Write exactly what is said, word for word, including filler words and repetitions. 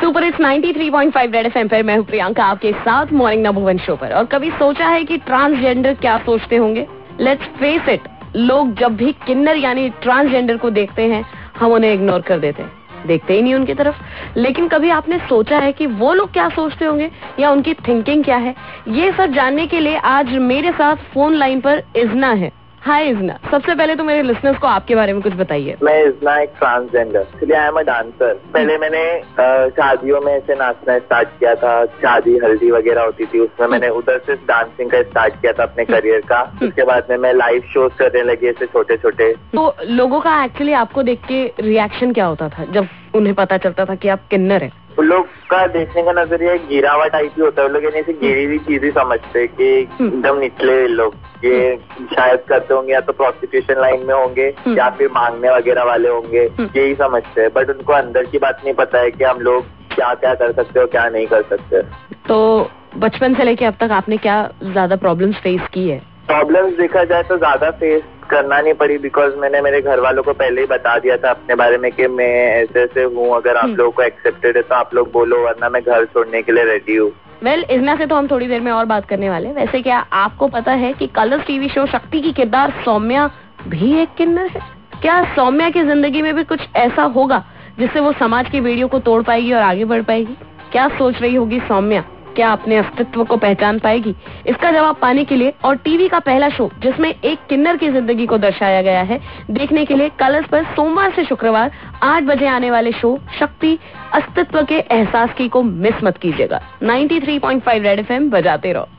Super it's ninety three point five red FM पर मैं हूँ प्रियंका आपके साथ मॉर्निंग नंबर शो पर। और कभी सोचा है कि ट्रांसजेंडर क्या सोचते होंगे? लेट्स फेस इट, लोग जब भी किन्नर यानी ट्रांसजेंडर को देखते हैं हम उन्हें इग्नोर कर देते हैं, देखते ही नहीं उनकी तरफ। लेकिन कभी आपने सोचा है कि वो लोग क्या सोचते होंगे या उनकी थिंकिंग क्या है? ये सब जानने के लिए आज मेरे साथ फोन लाइन पर इजना है। हाय इजना, सबसे पहले तो मेरे लिसनर्स को आपके बारे में कुछ बताइए। मैं इजना एक ट्रांसजेंडर, इसलिए आई एम अ डांसर। पहले मैंने शादियों में ऐसे नाचना स्टार्ट किया था, शादी हल्दी वगैरह होती थी, उसमें मैंने उधर से डांसिंग का स्टार्ट किया था अपने करियर का। उसके बाद में मैं लाइव शोज करने लगी ऐसे छोटे छोटे। तो लोगों का एक्चुअली आपको देख के रिएक्शन क्या होता था जब उन्हें पता चलता था कि आप किन्नर हैं? उन लोग का देखने का नजरिया एक गिरावा टाइप ही होता है। वो लोग यानी गिरी हुई चीज ही समझते हैं कि एकदम निचले लोग, ये शायद करते होंगे या तो प्रोस्टिट्यूशन लाइन में होंगे या फिर मांगने वगैरह वाले होंगे, यही समझते हैं। बट उनको अंदर की बात नहीं पता है कि हम लोग क्या क्या कर सकते हो क्या नहीं कर सकते। तो बचपन से लेके अब तक आपने क्या ज्यादा प्रॉब्लम्स फेस की है? प्रॉब्लम्स देखा जाए तो ज्यादा फेस करना नहीं पड़ी, बिकॉज मैंने मेरे घर वालों को पहले ही बता दिया था अपने बारे में कि मैं ऐसे ऐसे हूँ, अगर आप लोगों को एक्सेप्टेड है तो आप लोग बोलो, वरना मैं घर छोड़ने के लिए रेडी हूँ। वेल well, इजना से तो हम थोड़ी देर में और बात करने वाले। वैसे क्या आपको पता है कि कलर्स टीवी शो शक्ति की किरदार सौम्या भी एक किन्नर है? क्या सौम्या की जिंदगी में भी कुछ ऐसा होगा जिससे वो समाज की बेड़ियों को तोड़ पाएगी और आगे बढ़ पाएगी? क्या सोच रही होगी सौम्या? क्या अपने अस्तित्व को पहचान पाएगी? इसका जवाब पाने के लिए और टीवी का पहला शो जिसमें एक किन्नर की जिंदगी को दर्शाया गया है देखने के लिए कलर्स पर सोमवार से शुक्रवार आठ बजे आने वाले शो शक्ति अस्तित्व के एहसास की को मिस मत कीजिएगा। Ninety three point five red FM बजाते रहो।